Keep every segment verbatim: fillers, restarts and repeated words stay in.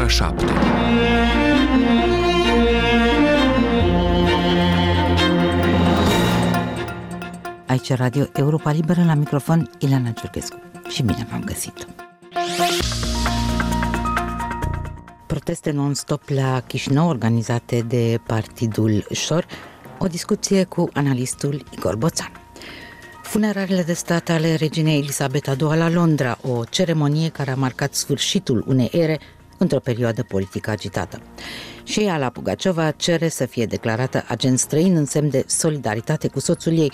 ora șapte. Aici Radio Europa Liberă, la microfon Ileana Ciurchescu. Și bine v-am găsit! Proteste non-stop la Chișinău organizate de Partidul Șor. O discuție cu analistul Igor Boțan. Funeraliile de stat ale reginei Elisabeta a doua la Londra, o ceremonie care a marcat sfârșitul unei ere într-o perioadă politică agitată. Și Ala Pugaciova cere să fie declarată agent străin în semn de solidaritate cu soțul ei.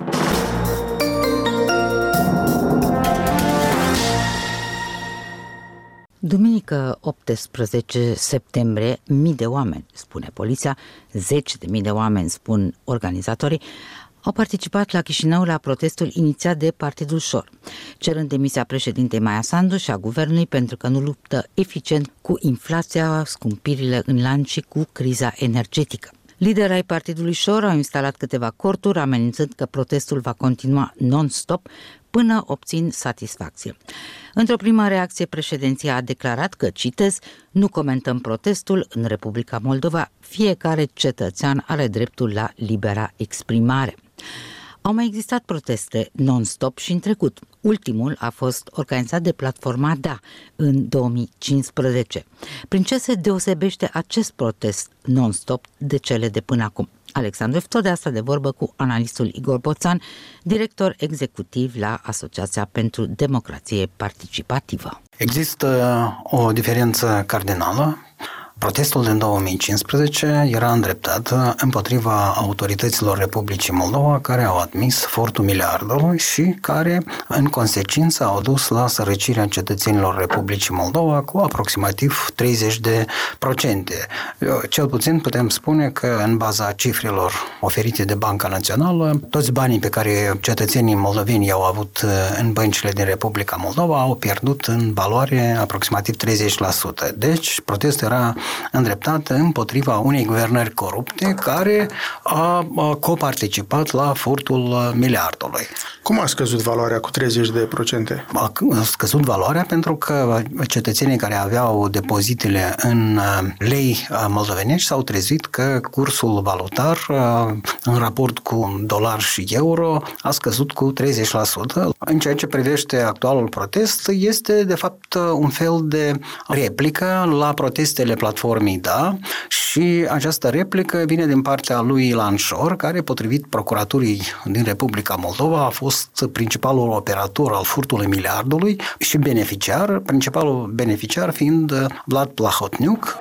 Duminică optsprezece septembrie, mii de oameni, spune poliția, zeci de mii de oameni, spun organizatorii, au participat la Chișinău la protestul inițiat de Partidul Șor, cerând demisia președintei Maia Sandu și a guvernului pentru că nu luptă eficient cu inflația, scumpirile în lanț și cu criza energetică. Liderii ai Partidului Șor au instalat câteva corturi, amenințând că protestul va continua non-stop până obțin satisfacție. Într-o primă reacție, președinția a declarat că, citez, nu comentăm protestul în Republica Moldova, fiecare cetățean are dreptul la libera exprimare. Au mai existat proteste non-stop și în trecut. Ultimul a fost organizat de platforma Da în două mii cincisprezece. Prin ce se deosebește acest protest non-stop de cele de până acum? Alexandru Efto, de asta de vorbă cu analistul Igor Boțan, director executiv la Asociația pentru Democrație Participativă. Există o diferență cardinală. Protestul din două mii cincisprezece era îndreptat împotriva autorităților Republicii Moldova, care au admis furtul miliardului și care, în consecință, au dus la sărăcirea cetățenilor Republicii Moldova cu aproximativ treizeci de procente. Cel puțin putem spune că, în baza cifrelor oferite de Banca Națională, toți banii pe care cetățenii moldoveni i-au avut în băncile din Republica Moldova au pierdut în valoare aproximativ treizeci la sută. Deci, protestul era îndreptată împotriva unei guvernări corupte care a coparticipat la furtul miliardului. Cum a scăzut valoarea cu treizeci de procente? A scăzut valoarea pentru că cetățenii care aveau depozitele în lei moldovenești s-au trezit că cursul valutar în raport cu dolar și euro a scăzut cu treizeci la sută. În ceea ce privește actualul protest, este de fapt un fel de replică la protestele platformei Da și această replică vine din partea lui Ilan Șor, care, potrivit procuraturii din Republica Moldova, a fost principalul operator al furtului miliardului și beneficiar, principalul beneficiar fiind Vlad Plahotniuc.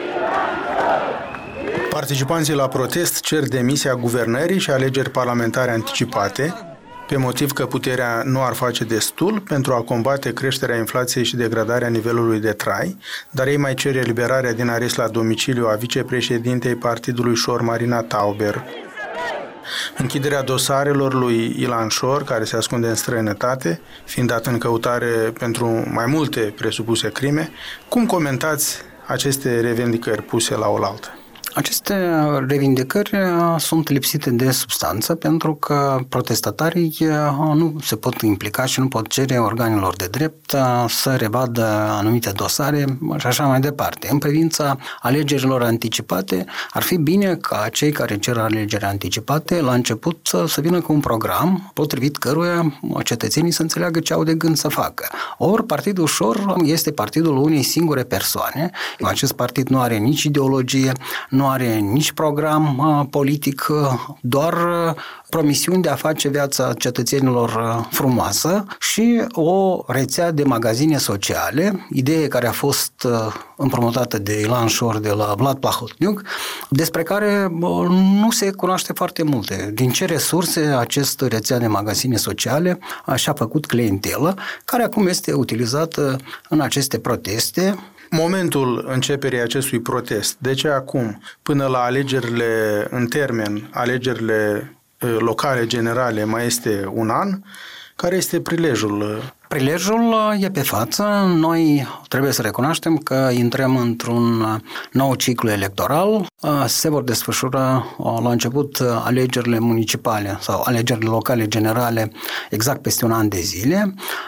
Participanții la protest cer demisia guvernării și alegeri parlamentare anticipate, pe motiv că puterea nu ar face destul pentru a combate creșterea inflației și degradarea nivelului de trai, dar ei mai cer eliberarea din arest la domiciliu a vicepreședintei Partidului Șor, Marina Tauber. Închiderea dosarelor lui Ilan Șor, care se ascunde în străinătate, fiind dat în căutare pentru mai multe presupuse crime. Cum comentați aceste revendicări puse la oaltă? Aceste revindicări sunt lipsite de substanță pentru că protestatarii nu se pot implica și nu pot cere organelor de drept să revadă anumite dosare și așa mai departe. În privința alegerilor anticipate, ar fi bine ca cei care cer alegeri anticipate la început să vină cu un program potrivit căruia cetățenii să înțeleagă ce au de gând să facă. Ori Partidul Șor este partidul unei singure persoane. Acest partid nu are nici ideologie, nu nu are nici program uh, politic, uh, doar uh, promisiuni de a face viața cetățenilor uh, frumoasă și o rețea de magazine sociale, idee care a fost uh, împrumutată de Ilan Șor de la Vlad Plahotniuc, despre care uh, nu se cunoaște foarte multe. Din ce resurse acest rețea de magazine sociale uh, și-a făcut clientelă, care acum este utilizată în aceste proteste. Momentul începerii acestui protest, de ce acum, până la alegerile în termen, alegerile locale generale, mai este un an? Care este prilejul? Prilejul e pe față. Noi trebuie să recunoaștem că intrăm într-un nou ciclu electoral. Se vor desfășura la început alegerile municipale sau alegerile locale generale exact peste un an de zile.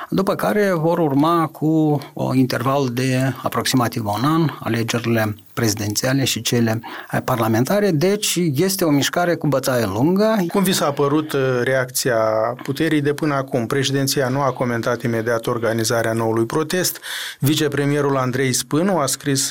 după care vor urma cu un interval de aproximativ un an alegerile prezidențiale și cele parlamentare, deci este o mișcare cu bătaie lungă. Cum vi s-a părut reacția puterii de până acum? Președinția nu a comentat imediat organizarea noului protest. Vicepremierul Andrei Spânu a scris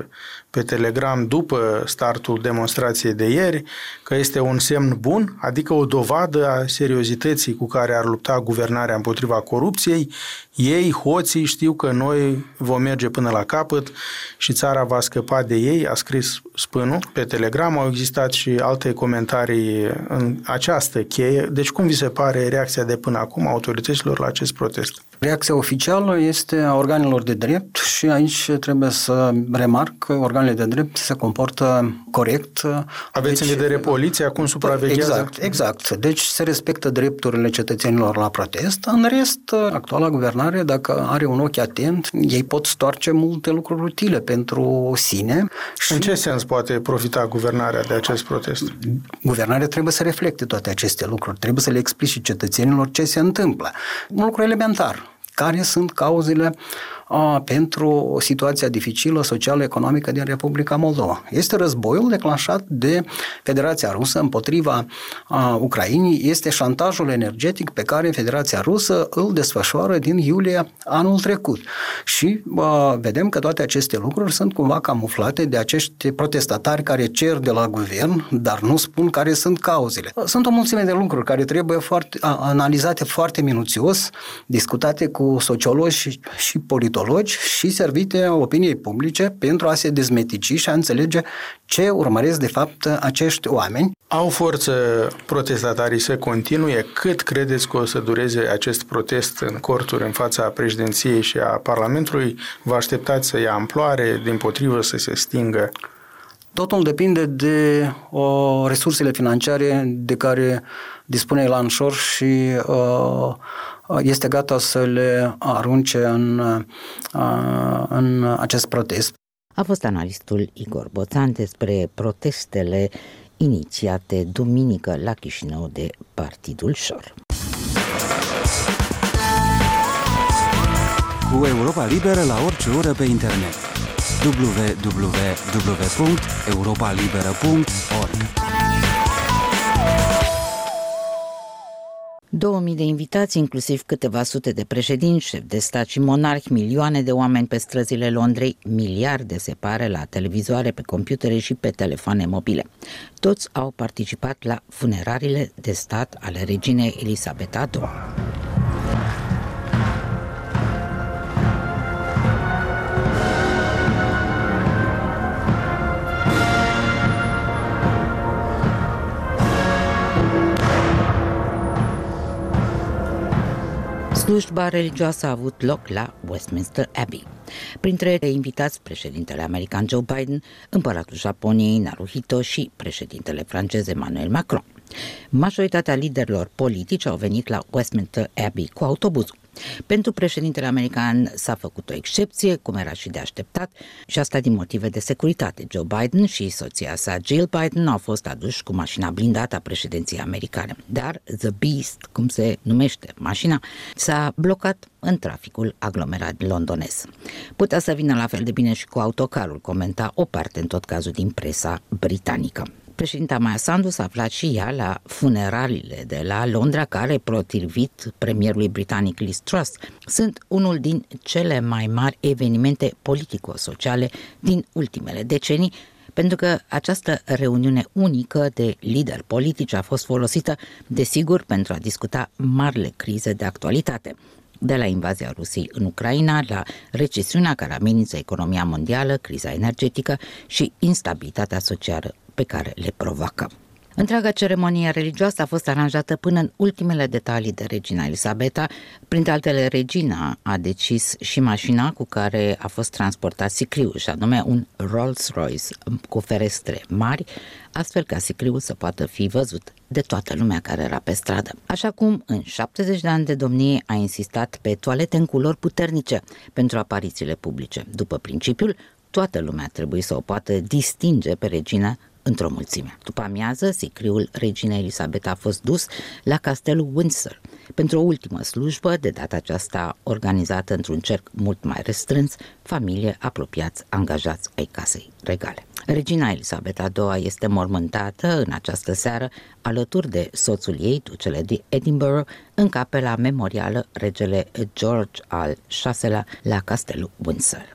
pe Telegram după startul demonstrației de ieri că este un semn bun, adică o dovadă a seriozității cu care ar lupta guvernarea împotriva corupției. Ei, hoții, știu că noi vom merge până la capăt și țara va scăpa de ei, a scris Spânu pe Telegram. Au existat și alte comentarii în această cheie. Deci cum vi se pare reacția de până acum a autorităților la acest protest? Reacția oficială este a organelor de drept și aici trebuie să remarc că organele de drept se comportă corect. Aveți deci, în vedere poliția? Cum supraveghează? Exact, exact. Deci se respectă drepturile cetățenilor la protest. În rest, actuala guvernare, dacă are un ochi atent, ei pot stoarce multe lucruri utile pentru sine. Și în ce sens poate profita guvernarea de acest protest? Guvernarea trebuie să reflecte toate aceste lucruri, trebuie să le explice cetățenilor ce se întâmplă. Un lucru elementar. Care sunt cauzele a, pentru situația dificilă social-economică din Republica Moldova? Este războiul declanșat de Federația Rusă împotriva a, Ucrainei, este șantajul energetic pe care Federația Rusă îl desfășoară din iulie anul trecut. Și a, vedem că toate aceste lucruri sunt cumva camuflate de acești protestatari care cer de la guvern, dar nu spun care sunt cauzele. Sunt o mulțime de lucruri care trebuie foarte, a, analizate foarte minuțios, discutate cu sociologi și, și politologi și servite opiniei publice pentru a se dezmetici și a înțelege ce urmăresc de fapt acești oameni. Au forță protestatarii să continue? Cât credeți că o să dureze acest protest în corturi în fața președinției și a Parlamentului? Vă așteptați să ia amploare, dimpotrivă să se stingă? Totul depinde de o, resursele financiare de care dispune Ilan Șor și uh, este gata să le arunce în, uh, în acest protest. A fost analistul Igor Boțan despre protestele inițiate duminică la Chișinău de Partidul Șor. Cu Europa Liberă la orice oră pe internet. w w w punct europa liberă punct org. Două mii de invitați, inclusiv câteva sute de președinți, șefi de stat și monarhi, milioane de oameni pe străzile Londrei, miliarde se pare la televizoare, pe computere și pe telefoane mobile. Toți au participat la funerariile de stat ale reginei Elisabeta a doua. Slujba religioasă a avut loc la Westminster Abbey. Printre invitați, președintele american Joe Biden, împăratul Japoniei Naruhito și președintele francez Emmanuel Macron. Majoritatea liderilor politici au venit la Westminster Abbey cu autobuzul. Pentru președintele american s-a făcut o excepție, cum era și de așteptat, și asta din motive de securitate. Joe Biden și soția sa Jill Biden au fost aduși cu mașina blindată a președinției americane. Dar The Beast, cum se numește mașina, s-a blocat în traficul aglomerat londonez. Putea să vină la fel de bine și cu autocarul, comenta o parte în tot cazul din presa britanică. Președinta Maya Sandu s-a aflat și ea la funeraliile de la Londra, care, potrivit premierului britanic Liz Truss, sunt unul din cele mai mari evenimente politico-sociale din ultimele decenii, pentru că această reuniune unică de lideri politici a fost folosită, desigur, pentru a discuta marile crize de actualitate, de la invazia Rusiei în Ucraina, la recesiunea care amenință economia mondială, criza energetică și instabilitatea socială pe care le provoacă. Întreaga ceremonie religioasă a fost aranjată până în ultimele detalii de regina Elisabeta. Printre altele, regina a decis și mașina cu care a fost transportat sicriul, și anume un Rolls-Royce cu ferestre mari, astfel ca sicriul să poată fi văzut de toată lumea care era pe stradă. Așa cum în șaptezeci de ani de domnie a insistat pe toalete în culori puternice pentru aparițiile publice. După principiul, toată lumea trebuie să o poată distinge pe regină într-o mulțime. După amiază, sicriul reginei Elisabeta a fost dus la castelul Windsor pentru o ultimă slujbă, de data aceasta organizată într-un cerc mult mai restrâns, familie, apropiați, angajați ai casei regale. Regina Elisabeta a doua este mormântată în această seară alături de soțul ei, ducele de Edinburgh, în capela memorială Regele George al șaselea la Castelul Windsor.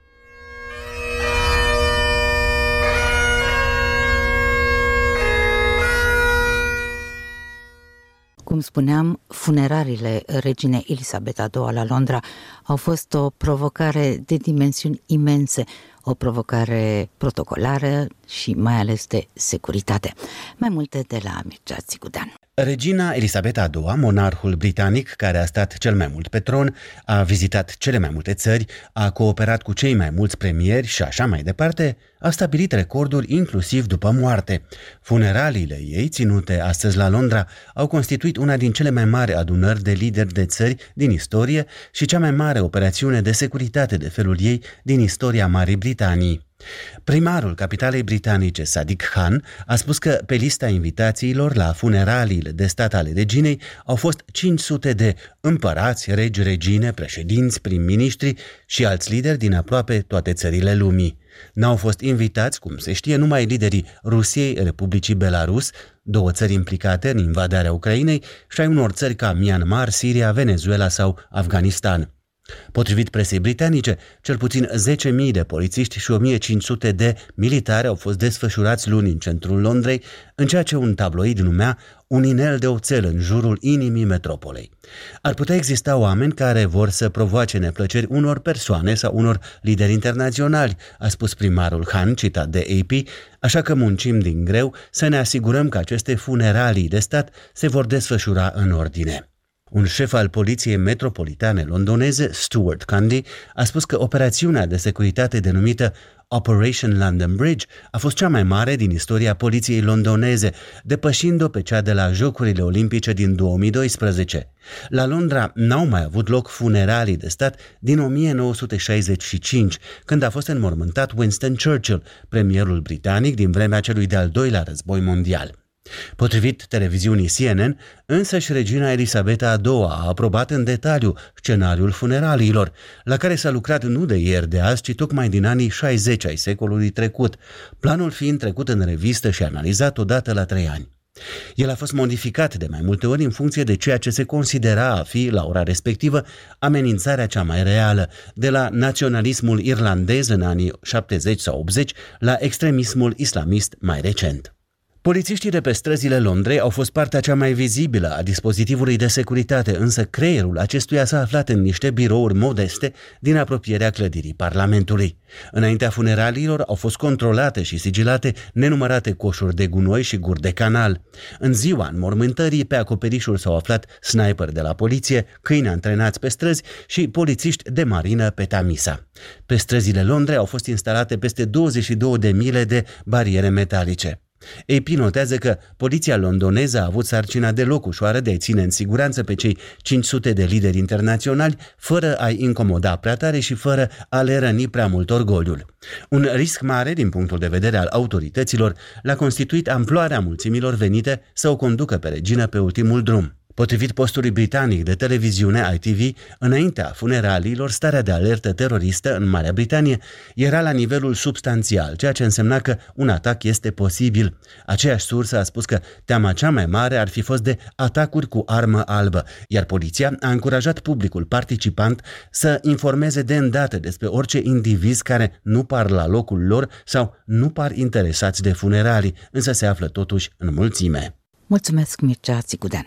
Cum spuneam, funerariile reginei Elisabeta a doua la Londra au fost o provocare de dimensiuni imense, o provocare protocolară și mai ales de securitate. Mai multe de la Mircea Țigudean. Regina Elisabeta a doua, monarhul britanic care a stat cel mai mult pe tron, a vizitat cele mai multe țări, a cooperat cu cei mai mulți premieri și așa mai departe, a stabilit recorduri inclusiv după moarte. Funeraliile ei, ținute astăzi la Londra, au constituit una din cele mai mari adunări de lideri de țări din istorie și cea mai mare operațiune de securitate de felul ei din istoria Marii Britanii. Primarul capitalei britanice, Sadiq Khan, a spus că pe lista invitațiilor la funeraliile de stat ale reginei au fost cinci sute de împărați, regi, regine, președinți, prim-ministri și alți lideri din aproape toate țările lumii. N-au fost invitați, cum se știe, numai liderii Rusiei, Republicii Belarus, două țări implicate în invadarea Ucrainei, și ai unor țări ca Myanmar, Siria, Venezuela sau Afganistan. Potrivit presei britanice, cel puțin zece mii de polițiști și o mie cinci sute de militari au fost desfășurați luni în centrul Londrei, în ceea ce un tabloid numea un inel de oțel în jurul inimii metropolei. Ar putea exista oameni care vor să provoace neplăceri unor persoane sau unor lideri internaționali, a spus primarul Khan, citat de A P, așa că muncim din greu să ne asigurăm că aceste funeralii de stat se vor desfășura în ordine. Un șef al poliției metropolitane londoneze, Stuart Cundy, a spus că operațiunea de securitate denumită Operation London Bridge a fost cea mai mare din istoria poliției londoneze, depășind-o pe cea de la Jocurile Olimpice din două mii doisprezece. La Londra n-au mai avut loc funeralii de stat din o mie nouă sute șaizeci și cinci, când a fost înmormântat Winston Churchill, premierul britanic din vremea celui de-al doilea război mondial. Potrivit televiziunii C N N, însăși regina Elisabeta a doua a aprobat în detaliu scenariul funeraliilor, la care s-a lucrat nu de ieri de azi, ci tocmai din anii șaizeci ai secolului trecut, planul fiind trecut în revistă și analizat odată la trei ani. El a fost modificat de mai multe ori în funcție de ceea ce se considera a fi, la ora respectivă, amenințarea cea mai reală, de la naționalismul irlandez în anii șaptezeci sau optzeci la extremismul islamist mai recent. Polițiștii de pe străzile Londrei au fost partea cea mai vizibilă a dispozitivului de securitate, însă creierul acestuia s-a aflat în niște birouri modeste din apropierea clădirii Parlamentului. Înaintea funeraliilor au fost controlate și sigilate nenumărate coșuri de gunoi și guri de canal. În ziua înmormântării, pe acoperișul s-au aflat sniperi de la poliție, câini antrenați pe străzi și polițiști de marină pe Tamisa. Pe străzile Londrei au fost instalate peste douăzeci și două de mile de bariere metalice. A P notează că poliția londoneză a avut sarcina deloc ușoară de a ține în siguranță pe cei cinci sute de lideri internaționali, fără a-i incomoda prea tare și fără a le răni prea mult orgoliul. Un risc mare din punctul de vedere al autorităților l-a constituit amploarea mulțimilor venite să o conducă pe regină pe ultimul drum. Potrivit postului britanic de televiziune I T V, înaintea funeraliilor, starea de alertă teroristă în Marea Britanie era la nivelul substanțial, ceea ce însemna că un atac este posibil. Aceeași sursă a spus că teama cea mai mare ar fi fost de atacuri cu armă albă, iar poliția a încurajat publicul participant să informeze de îndată despre orice indivizi care nu par la locul lor sau nu par interesați de funeralii, însă se află totuși în mulțime. Mulțumesc, Mircea Țigudean.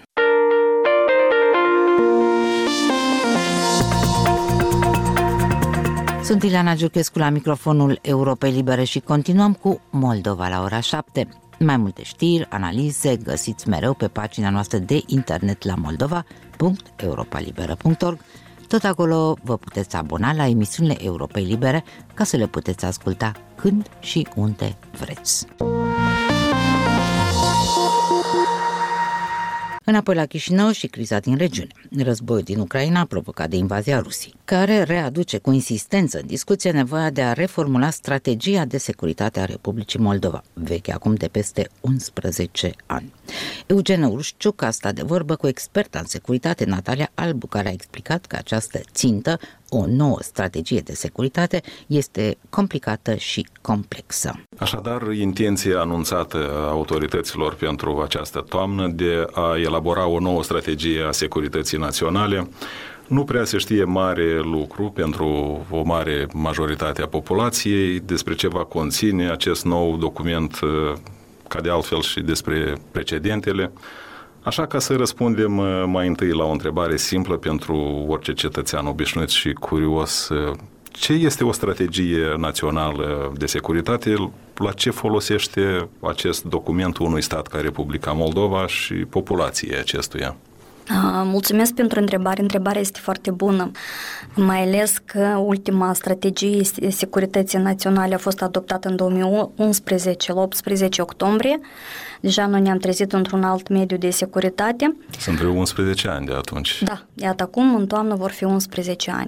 Sunt Ileana Giurchescu la microfonul Europei Libere și continuăm cu Moldova la ora șapte. Mai multe știri, analize găsiți mereu pe pagina noastră de internet la moldova punct europa liberă punct org. Tot acolo vă puteți abona la emisiunile Europei Libere ca să le puteți asculta când și unde vreți. Înapoi la Chișinău și criza din regiune. Războiul din Ucraina provocat de invazia Rusiei, care readuce cu insistență în discuție nevoia de a reformula strategia de securitate a Republicii Moldova, veche acum de peste unsprezece ani. Eugen Urușciuc a stat de vorbă cu experta în securitate Natalia Albu, care a explicat că această țintă, o nouă strategie de securitate, este complicată și complexă. Așadar, intenția anunțată a autorităților pentru această toamnă de a elabora o nouă strategie a securității naționale, nu prea se știe mare lucru pentru o mare majoritate a populației despre ce va conține acest nou document, ca de altfel și despre precedentele. Așa, ca să răspundem mai întâi la o întrebare simplă pentru orice cetățean obișnuit și curios, ce este o strategie națională de securitate, la ce folosește acest document unui stat ca Republica Moldova și populației acestuia? Mulțumesc pentru întrebare. Întrebarea este foarte bună, mai ales că ultima strategie securității naționale a fost adoptată în două mii unsprezece, la optsprezece octombrie. Deja noi ne-am trezit într-un alt mediu de securitate. Sunt vreo unsprezece ani de atunci. Da, iată acum, în toamnă vor fi unsprezece ani.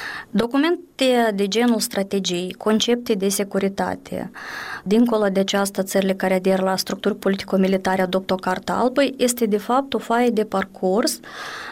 Documente de genul strategii, concepte de securitate, dincolo de această, țările care aderă la structuri politico-militare adoptă o cartă albă, este de fapt o foaie de parcurs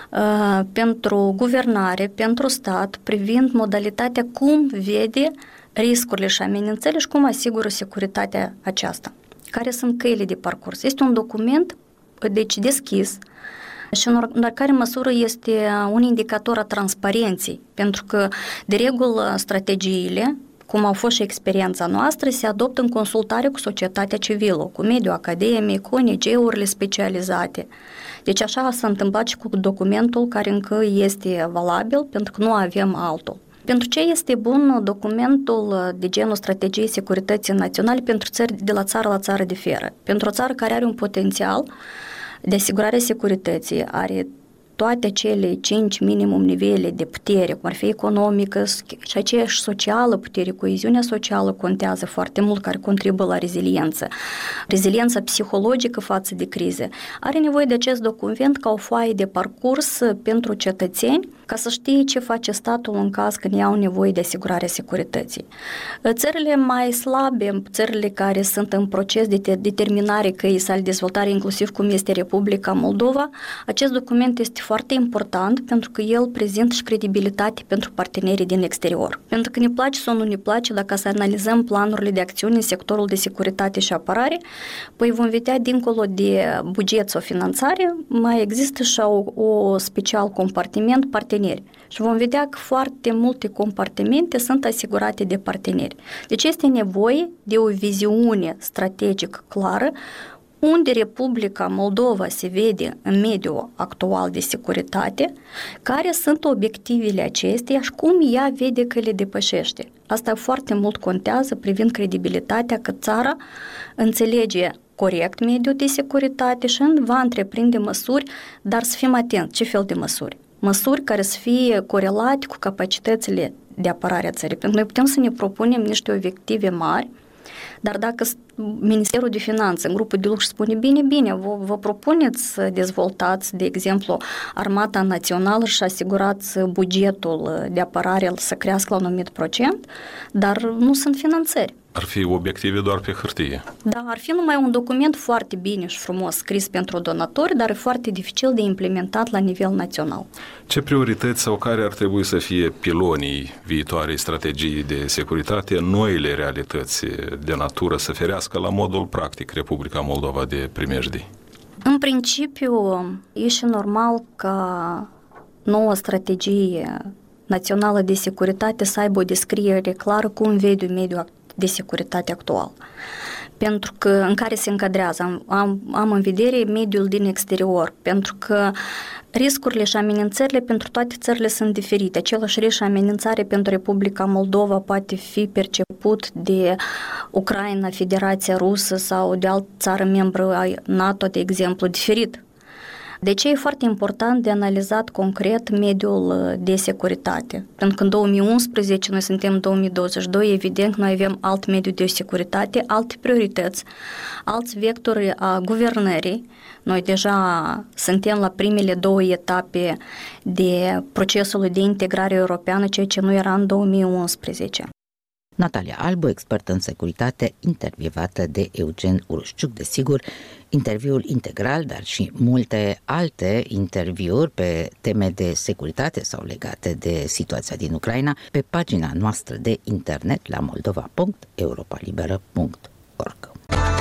uh, pentru guvernare, pentru stat, privind modalitatea cum vede riscurile și amenințările și cum asigură securitatea aceasta. Care sunt căile de parcurs? Este un document, deci, deschis, și în oricare măsură este un indicator a transparenței, pentru că, de regulă, strategiile, cum au fost și experiența noastră, se adoptă în consultare cu societatea civilă, cu mediul academic, cu O N G-urile specializate. Deci așa s-a întâmplat și cu documentul care încă este valabil, pentru că nu avem altul. Pentru ce este bun documentul de genul strategiei securității naționale pentru țări de la țară la țară diferă? Pentru o țară care are un potențial de asigurare securității, are toate cele cinci minimum nivele de putere, cum ar fi economică și aceeași socială putere, coeziunea socială contează foarte mult, care contribuie la reziliență. Reziliența psihologică față de crize. Are nevoie de acest document ca o foaie de parcurs pentru cetățeni, ca să știe ce face statul în caz când iau nevoie de asigurarea securității. Țările mai slabe, țările care sunt în proces de determinare căii sale dezvoltare, inclusiv cum este Republica Moldova, acest document este foarte important pentru că el prezintă și credibilitate pentru partenerii din exterior. Pentru că ne place sau nu ne place, dacă să analizăm planurile de acțiune în sectorul de securitate și apărare, păi vom vedea dincolo de buget sau finanțare, mai există și o, o special compartiment parteneri. Și vom vedea că foarte multe compartimente sunt asigurate de parteneri. Deci este nevoie de o viziune strategică clară, unde Republica Moldova se vede în mediul actual de securitate, care sunt obiectivele acesteia și cum ea vede că le depășește. Asta foarte mult contează privind credibilitatea că țara înțelege corect mediul de securitate și va întreprinde măsuri, dar să fim atenți ce fel de măsuri. Măsuri care să fie corelate cu capacitățile de apărare a țării. Pentru că noi putem să ne propunem niște obiective mari, dar dacă Ministerul de Finanțe, în grupul de lucru, spune bine, bine, vă, vă propuneți să dezvoltați, de exemplu, armata națională și asigurați bugetul de apărare să crească la un anumit procent, dar nu sunt finanțări. Ar fi obiective doar pe hârtie. Da, ar fi numai un document foarte bine și frumos scris pentru donatori, dar e foarte dificil de implementat la nivel național. Ce priorități sau care ar trebui să fie pilonii viitoarei strategii de securitate, noile realități de natură să ferească la modul practic Republica Moldova de primejdii? În principiu, e și normal ca noua strategie națională de securitate să aibă o descriere clară cum vede mediul de securitate actual. Pentru că în care se încadrează, am, am, am în vedere mediul din exterior, pentru că riscurile și amenințările pentru toate țările sunt diferite. Același risc și amenințare pentru Republica Moldova poate fi perceput de Ucraina, Federația Rusă sau de altă țară membră a NATO, de exemplu, diferit. De ce e foarte important de analizat concret mediul de securitate? Pentru că în două mii unsprezece, noi suntem în două mii douăzeci și doi, evident, noi avem alt mediu de securitate, alte priorități, alți vectori a guvernării. Noi deja suntem la primele două etape de procesul de integrare europeană, ceea ce nu era în două mii unsprezece. Natalia Albu, expertă în securitate, intervievată de Eugen Urușciuc, desigur, interviul integral, dar și multe alte interviuri pe teme de securitate sau legate de situația din Ucraina pe pagina noastră de internet la moldova punct europa liberă punct org.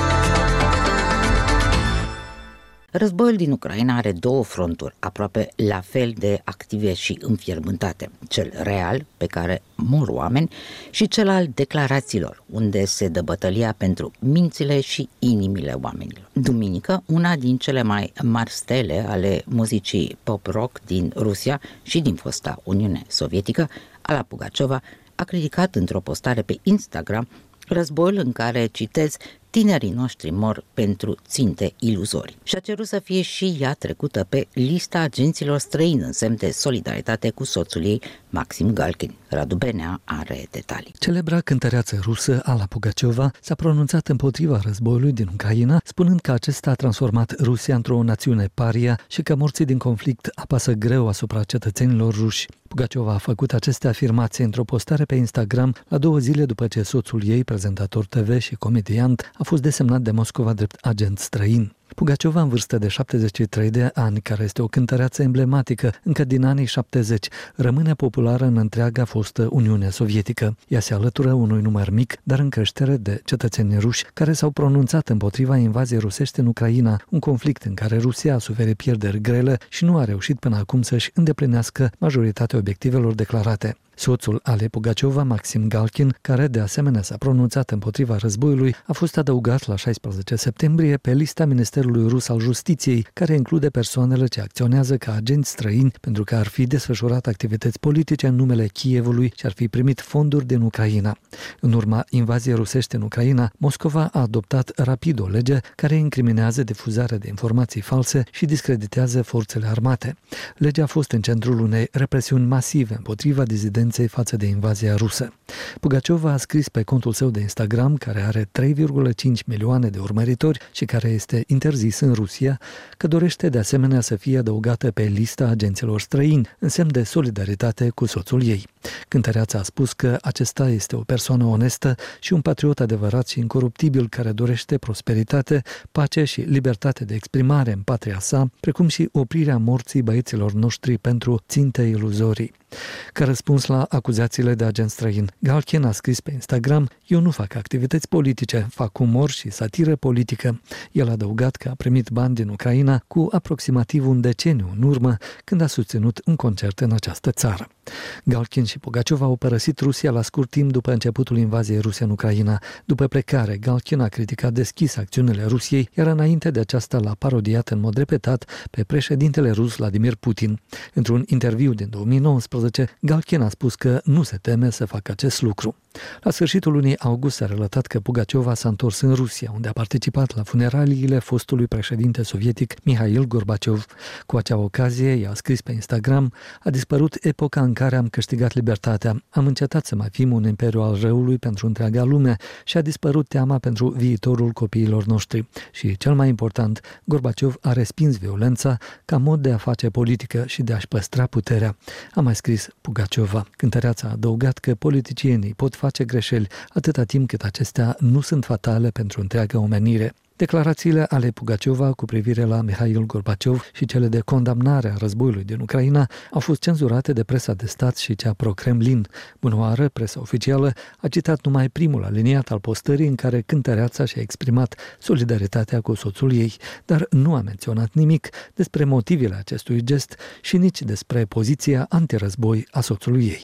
Războiul din Ucraina are două fronturi, aproape la fel de active și înfierbântate. Cel real, pe care mor oameni, și cel al declarațiilor, unde se dă bătălia pentru mințile și inimile oamenilor. Duminică, una din cele mai mari stele ale muzicii pop-rock din Rusia și din fosta Uniune Sovietică, Alla Pugaciova, a criticat într-o postare pe Instagram războiul în care, citez, tinerii noștri mor pentru ținte iluzorii. Și a cerut să fie și ea trecută pe lista agenților străini în semn de solidaritate cu soțul ei, Maxim Galkin. Radu Benea are detalii. Celebra cântăreață rusă Alla Pugaciova s-a pronunțat împotriva războiului din Ucraina, spunând că acesta a transformat Rusia într-o națiune paria și că morții din conflict apasă greu asupra cetățenilor ruși. Pugaciova a făcut aceste afirmații într-o postare pe Instagram la două zile după ce soțul ei, prezentator T V și comediant, a fost desemnat de Moscova drept agent străin. Pugaciova, în vârstă de șaptezeci și trei de ani, care este o cântăreață emblematică încă din anii șaptezeci, rămâne populară în întreaga fostă Uniune Sovietică. Ea se alătură unui număr mic, dar în creștere, de cetățeni ruși care s-au pronunțat împotriva invaziei rusești în Ucraina, un conflict în care Rusia a suferit pierderi grele și nu a reușit până acum să-și îndeplinească majoritatea obiectivelor declarate. Soțul Allei Pugaciova, Maxim Galkin, care de asemenea s-a pronunțat împotriva războiului, a fost adăugat la șaisprezece septembrie pe lista Ministerului Rus al Justiției, care include persoanele ce acționează ca agenți străini pentru că ar fi desfășurat activități politice în numele Kievului și ar fi primit fonduri din Ucraina. În urma invaziei rusești în Ucraina, Moscova a adoptat rapid o lege care incriminează difuzarea de informații false și discreditează forțele armate. Legea a fost în centrul unei represiuni masive împotriva dizidenței față de invazia rusă. Pugaciova a scris pe contul său de Instagram, care are trei virgulă cinci milioane de urmăritori și care este interzis în Rusia, că dorește de asemenea să fie adăugată pe lista agenților străini, în semn de solidaritate cu soțul ei. Cântăreața a spus că acesta este o persoană onestă și un patriot adevărat și incoruptibil care dorește prosperitate, pace și libertate de exprimare în patria sa, precum și oprirea morții băieților noștri pentru ținte iluzorii. Ca răspuns la acuzațiile de agent străin, Galkin a scris pe Instagram: "Eu nu fac activități politice, fac umor și satiră politică." El a adăugat că a primit bani din Ucraina cu aproximativ un deceniu în urmă, când a susținut un concert în această țară. Galkin și Pugaciova au părăsit Rusia la scurt timp după începutul invaziei ruse în Ucraina. După plecare, Galkin a criticat deschis acțiunile Rusiei, iar înainte de aceasta l-a parodiat în mod repetat pe președintele rus Vladimir Putin. Într-un interviu din două mii nouăsprezece, Galkin a spus că nu se teme să facă acest lucru. La sfârșitul lunii august s-a relatat că Pugaciova s-a întors în Rusia, unde a participat la funeraliile fostului președinte sovietic Mihail Gorbaciov. Cu acea ocazie, i-a scris pe Instagram: "A dispărut epoca în care am câștigat libertatea, am încetat să mai fim un imperiu al răului pentru întreaga lume și a dispărut teama pentru viitorul copiilor noștri. Și, cel mai important, Gorbaciov a respins violența ca mod de a face politică și de a-și păstra puterea", a mai scris Pugaciova. Cântăreața a adăugat că politicienii pot face greșeli atâta timp cât acestea nu sunt fatale pentru întreaga omenire. Declarațiile ale Pugaciova cu privire la Mihail Gorbaciov și cele de condamnare a războiului din Ucraina au fost cenzurate de presa de stat și cea pro-Kremlin. Bunoară, presa oficială a citat numai primul aliniat al postării în care cântăreața și-a exprimat solidaritatea cu soțul ei, dar nu a menționat nimic despre motivele acestui gest și nici despre poziția antirăzboi a soțului ei.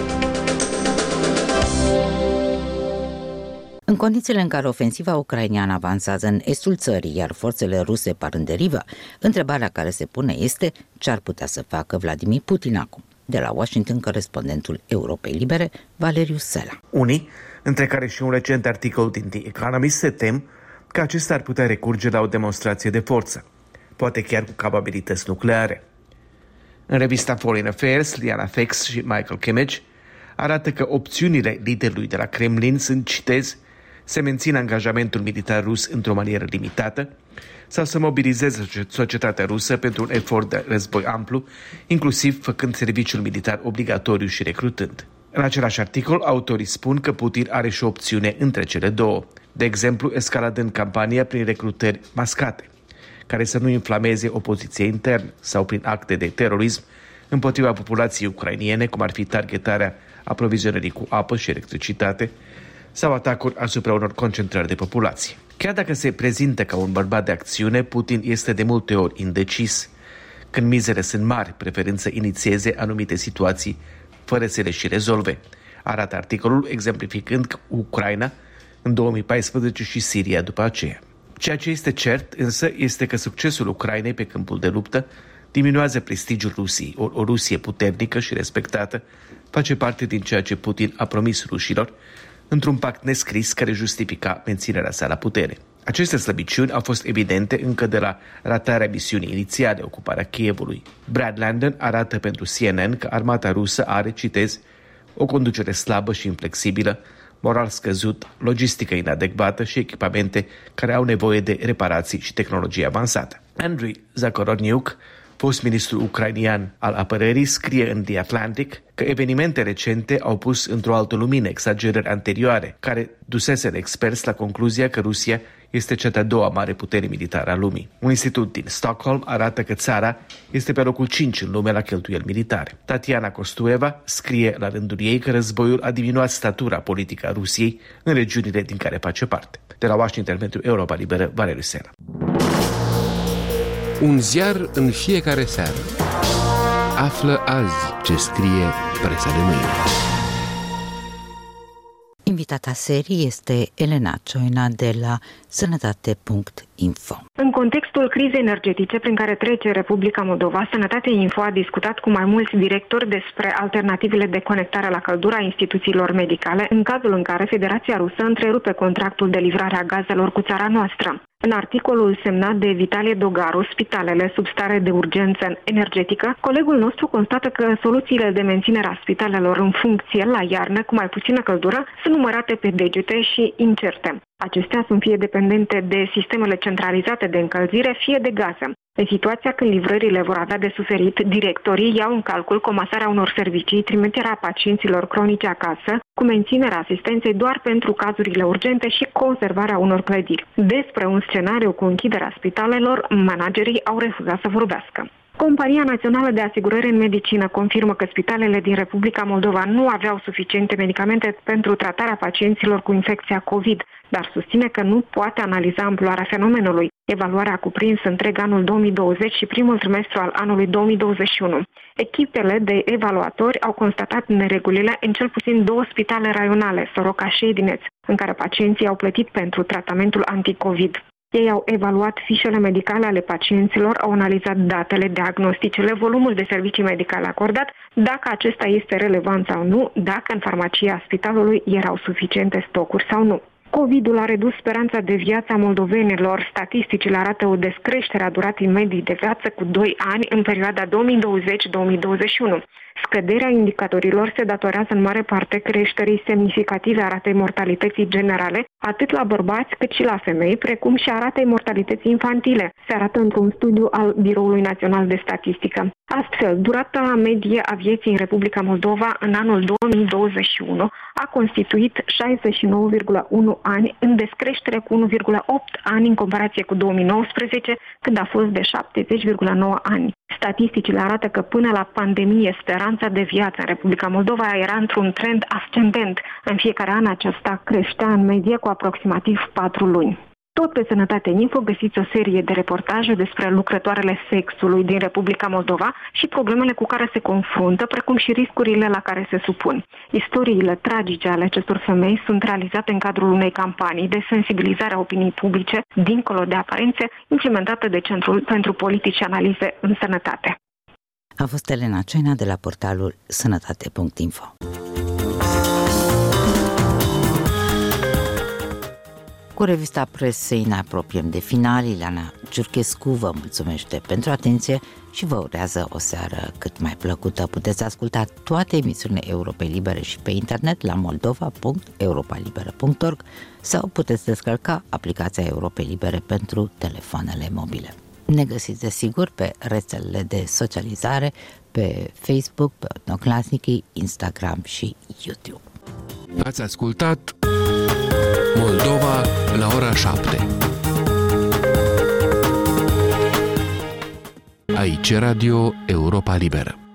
În condițiile în care ofensiva ucraineană avansează în estul țării, iar forțele ruse par în derivă, întrebarea care se pune este ce ar putea să facă Vladimir Putin acum. De la Washington, corespondentul Europei Libere, Valeriu Sela. Unii, între care și un recent articol din The Economist, se tem că acesta ar putea recurge la o demonstrație de forță. poate chiar cu capabilități nucleare. În revista Foreign Affairs, Liana Fex și Michael Kimmage arată că opțiunile liderului de la Kremlin sunt, citez, să mențină angajamentul militar rus într-o manieră limitată sau să mobilizeze societatea rusă pentru un efort de război amplu, inclusiv făcând serviciul militar obligatoriu și recrutând. În același articol, autorii spun că Putin are și o opțiune între cele două, de exemplu escaladând campania prin recrutări mascate, care să nu inflameze opoziția internă sau prin acte de terorism împotriva populației ucrainiene, cum ar fi targetarea aprovizionării cu apă și electricitate sau atacuri asupra unor concentrări de populație. Chiar dacă se prezintă ca un bărbat de acțiune, Putin este de multe ori indecis. Când mizele sunt mari, preferind să inițieze anumite situații fără să le și rezolve, arată articolul, exemplificând Ucraina în două mii paisprezece și Siria după aceea. Ceea ce este cert, însă, este că succesul Ucrainei pe câmpul de luptă diminuează prestigiul Rusiei. O, o Rusie puternică și respectată face parte din ceea ce Putin a promis rușilor într-un pact nescris care justifica menținerea sa la putere. Aceste slăbiciuni au fost evidente încă de la ratarea misiunii inițiale, ocuparea Kievului. Brad Landon arată pentru C N N că armata rusă are, citez, o conducere slabă și inflexibilă, moral scăzut, logistică inadecvată și echipamente care au nevoie de reparații și tehnologie avansată. Andrei Zagorodniuk, fost ministru ucrainian al apărării, scrie în The Atlantic că evenimente recente au pus într-o altă lumină exagerări anterioare, care duseseră experți la concluzia că Rusia este cea de-a doua mare putere militară a lumii. Un institut din Stockholm arată că țara este pe locul cinci în lume la cheltuieli militare. Tatiana Kostueva scrie la rândul ei că războiul a diminuat statura politică a Rusiei în regiunile din care face parte. De la Washington pentru Europa Liberă, Valeriu Sena. Un ziar în fiecare seară. Află azi ce scrie presa de mâine. Invitata serii este Elena Cioina de la sănătate punct info. În contextul crizei energetice prin care trece Republica Moldova, Sănătate Info a discutat cu mai mulți directori despre alternativele de conectare la căldură a instituțiilor medicale în cazul în care Federația Rusă întrerupe contractul de livrare a gazelor cu țara noastră. În articolul semnat de Vitalie Dogaru, Spitalele sub stare de urgență energetică, colegul nostru constată că soluțiile de menținere a spitalelor în funcție la iarnă cu mai puțină căldură sunt numărate pe degete și incerte. Acestea sunt fie dependente de sistemele centralizate de încălzire, fie de gaze. În situația când livrările vor avea de suferit, directorii iau în calcul comasarea unor servicii, trimiterea pacienților cronici acasă, cu menținerea asistenței doar pentru cazurile urgente și conservarea unor clădiri. Despre un scenariu cu închiderea spitalelor, managerii au refuzat să vorbească. Compania Națională de Asigurări în Medicină confirmă că spitalele din Republica Moldova nu aveau suficiente medicamente pentru tratarea pacienților cu infecția COVID, dar susține că nu poate analiza amploarea fenomenului. Evaluarea a cuprins întreg anul două mii douăzeci și primul trimestru al anului două mii douăzeci și unu. Echipele de evaluatori au constatat neregulile în cel puțin două spitale raionale, Soroca și Edineț, în care pacienții au plătit pentru tratamentul anticovid. Ei au evaluat fișele medicale ale pacienților, au analizat datele, diagnosticele, volumul de servicii medicale acordat, dacă acesta este relevant sau nu, dacă în farmacia spitalului erau suficiente stocuri sau nu. Covidul a redus speranța de viață a moldovenilor. Statisticile arată o descreștere a duratei medii de viață cu doi ani în perioada două mii douăzeci - două mii douăzeci și unu. Scăderea indicatorilor se datorează în mare parte creșterii semnificative a ratei mortalității generale, atât la bărbați cât și la femei, precum și a ratei mortalității infantile, se arată într-un studiu al Biroului Național de Statistică. Astfel, durata medie a vieții în Republica Moldova în anul două mii douăzeci și unu a constituit șaizeci și nouă virgulă unu ani, în descreștere cu unu virgulă opt ani în comparație cu două mii nouăsprezece, când a fost de șaptezeci virgulă nouă ani. Statisticile arată că până la pandemie speranța de viață în Republica Moldova era într-un trend ascendent. În fiecare an aceasta creștea în medie cu aproximativ patru luni. Tot pe Sănătate Info găsiți o serie de reportaje despre lucrătoarele sexului din Republica Moldova și problemele cu care se confruntă, precum și riscurile la care se supun. Istoriile tragice ale acestor femei sunt realizate în cadrul unei campanii de sensibilizare a opiniei publice, dincolo de aparențe, implementată de Centrul pentru Politici și Analize în Sănătate. A fost Elena Cioina de la portalul sănătate punct info. Cu revista presei ne apropiem de final. Ileana Ciurchescu vă mulțumește pentru atenție și vă urează o seară cât mai plăcută. Puteți asculta toate emisiunile Europei Libere și pe internet la moldova punct europa liberă punct org sau puteți descărca aplicația Europei Libere pentru telefoanele mobile. Ne găsiți desigur pe rețelele de socializare, pe Facebook, pe Odnoclasnici, Instagram și YouTube. Ați ascultat Moldova la ora șapte. Aici Radio Europa Liberă.